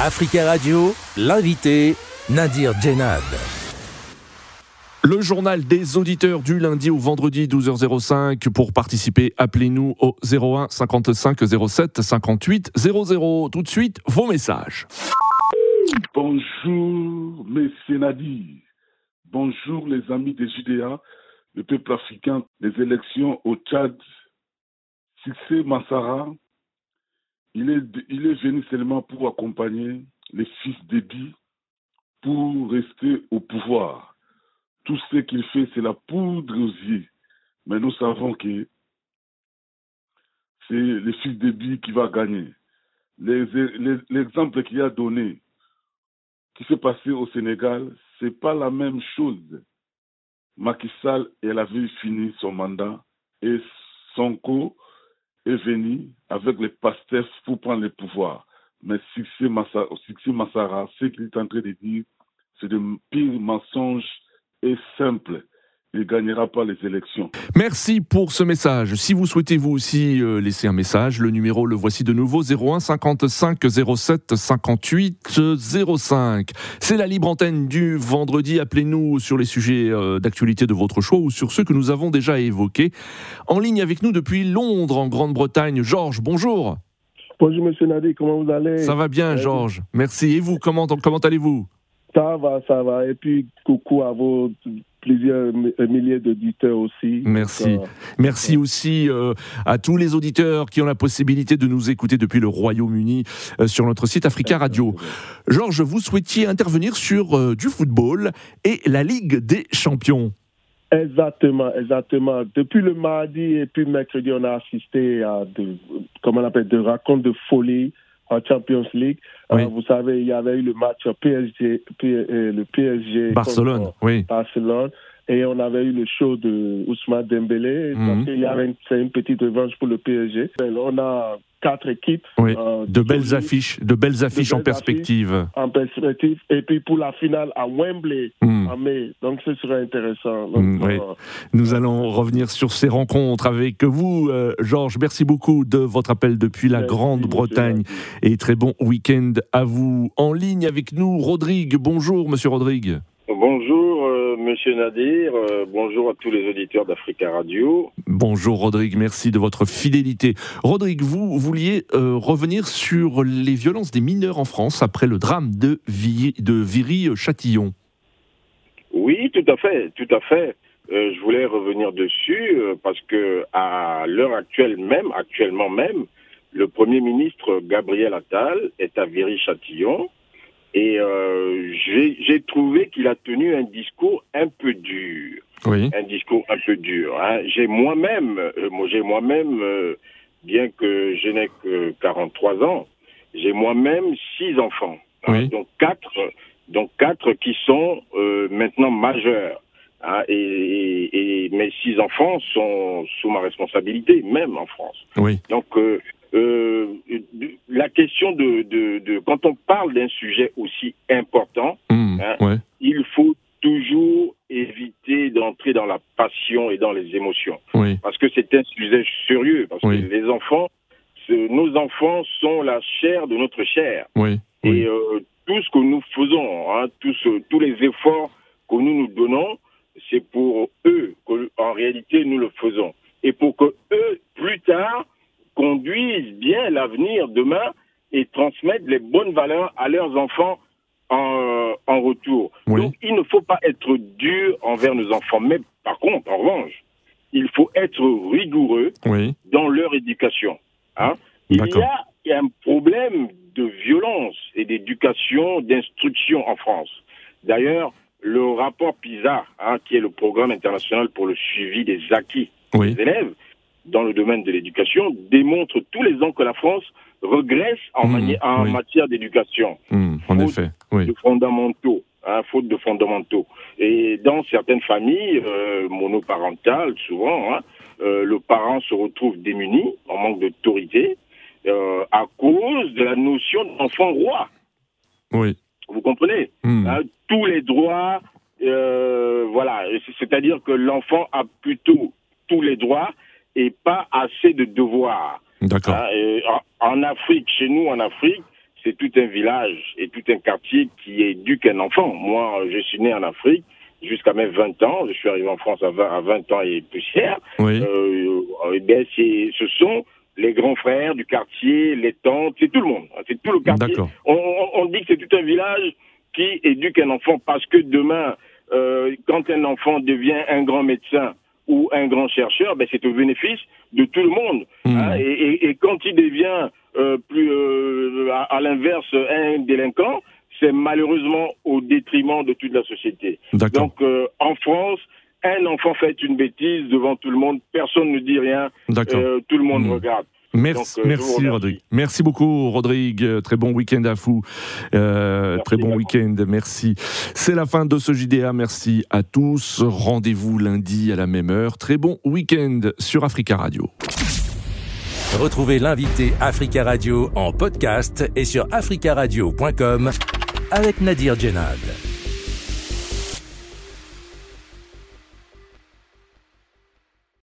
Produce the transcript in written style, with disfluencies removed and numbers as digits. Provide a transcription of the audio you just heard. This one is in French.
Africa Radio, l'invité, Nadir Djenad. Le journal des auditeurs du lundi au vendredi 12h05. Pour participer, appelez-nous au 01 55 07 58 00. Tout de suite, vos messages. Bonjour, messieurs Nadir. Bonjour, les amis des JDA, le peuple africain, les élections au Tchad. Cissé Massara, il est venu seulement pour accompagner les fils d'Ébi pour rester au pouvoir. Tout ce qu'il fait, c'est la poudre aux yeux. Mais nous savons que c'est les fils d'Ébi qui va gagner. L'exemple qu'il a donné, qui s'est passé au Sénégal, c'est pas la même chose. Macky Sall, elle avait fini son mandat et Sonko est venu avec les pastefs pour prendre le pouvoir. Mais Cissé Massara, ce qu'il est en train de dire, c'est de pires mensonges et simples. Il ne gagnera pas les élections. Merci pour ce message. Si vous souhaitez vous aussi laisser un message, le numéro, le voici de nouveau, 01 55 07 58 05. C'est la libre antenne du vendredi. Appelez-nous sur les sujets d'actualité de votre choix ou sur ceux que nous avons déjà évoqués. En ligne avec nous depuis Londres, en Grande-Bretagne, Georges, bonjour. Bonjour Monsieur Nadir, comment vous allez? Ça va bien, Georges. Merci. Et vous, comment allez-vous? Ça va. Et puis, coucou à vos plusieurs milliers d'auditeurs aussi. Merci. Merci aussi à tous les auditeurs qui ont la possibilité de nous écouter depuis le Royaume-Uni sur notre site Africa Radio. Georges, vous souhaitiez intervenir sur du football et la Ligue des Champions. Exactement. Depuis le mardi et puis mercredi, on a assisté à des rencontres de folie en Champions League. Oui. Vous savez, il y avait eu le match le PSG Barcelone, Barcelone, et on avait eu le show de Ousmane Dembélé. Donc c'est une petite revanche pour le PSG. On a 4 équipes. Oui. De belles affiches en perspective. Et puis pour la finale à Wembley en mai. Donc ce serait intéressant. Donc, nous allons revenir sur ces rencontres avec vous, Georges. Merci beaucoup de votre appel depuis la Grande-Bretagne. Et très bon week-end à vous. En ligne avec nous, Rodrigue. Bonjour, monsieur Rodrigue. Bonjour, monsieur Nadir. Bonjour à tous les auditeurs d'Africa Radio. Bonjour, Rodrigue. Merci de votre fidélité. Rodrigue, vous vouliez revenir sur les violences des mineurs en France après le drame de Viry-Châtillon. Oui, tout à fait. Je voulais revenir dessus parce que à l'heure actuellement même, le Premier ministre Gabriel Attal est à Viry-Châtillon. Et j'ai trouvé qu'il a tenu un discours un peu dur. Oui. Un discours un peu dur. Hein. J'ai moi-même, bien que je n'ai que 43 ans, j'ai moi-même 6 enfants. Oui. Hein, donc 4 qui sont maintenant majeurs. Hein, et mes 6 enfants sont sous ma responsabilité, même en France. Oui. Donc la question de quand on parle d'un sujet aussi important, il faut toujours éviter d'entrer dans la passion et dans les émotions. Oui. Parce que c'est un sujet sérieux. Parce que les enfants, nos enfants sont la chair de notre chair. Oui. Et tout ce que nous faisons, tous les efforts que nous donnons, c'est pour eux qu'en réalité nous le faisons. Et pour que eux, plus tard, conduisent bien l'avenir demain et transmettent les bonnes valeurs à leurs enfants en retour. Oui. Donc, il ne faut pas être dur envers nos enfants. Mais par contre, en revanche, il faut être rigoureux dans leur éducation. Hein? Il y a un problème de violence et d'éducation, d'instruction en France. D'ailleurs, le rapport PISA, qui est le programme international pour le suivi des acquis des élèves, dans le domaine de l'éducation, démontre tous les ans que la France regresse en matière d'éducation. En effet, de fondamentaux, faute de fondamentaux. Et dans certaines familles monoparentales, souvent, le parent se retrouve démuni, en manque d'autorité, à cause de la notion d'enfant roi. Oui. Vous comprenez? Tous les droits, c'est-à-dire que l'enfant a plutôt tous les droits et pas assez de devoirs. D'accord. En Afrique, chez nous en Afrique, c'est tout un village et tout un quartier qui éduque un enfant. Moi, je suis né en Afrique jusqu'à mes 20 ans. Je suis arrivé en France à 20 ans et poussière. Oui. Ce sont les grands frères du quartier, les tantes, c'est tout le monde. C'est tout le quartier. D'accord. On dit que c'est tout un village qui éduque un enfant parce que demain, quand un enfant devient un grand médecin ou un grand chercheur, c'est au bénéfice de tout le monde. Hein, et quand il devient à l'inverse un délinquant, c'est malheureusement au détriment de toute la société. D'accord. Donc en France, un enfant fait une bêtise devant tout le monde, personne ne dit rien, tout le monde regarde. Merci Rodrigue. Merci beaucoup Rodrigue, très bon week-end à vous. Très bon week-end, merci. C'est la fin de ce JDA, merci à tous. Rendez-vous lundi à la même heure. Très bon week-end sur Africa Radio. Retrouvez l'invité Africa Radio en podcast et sur africaradio.com avec Nadir Djenad.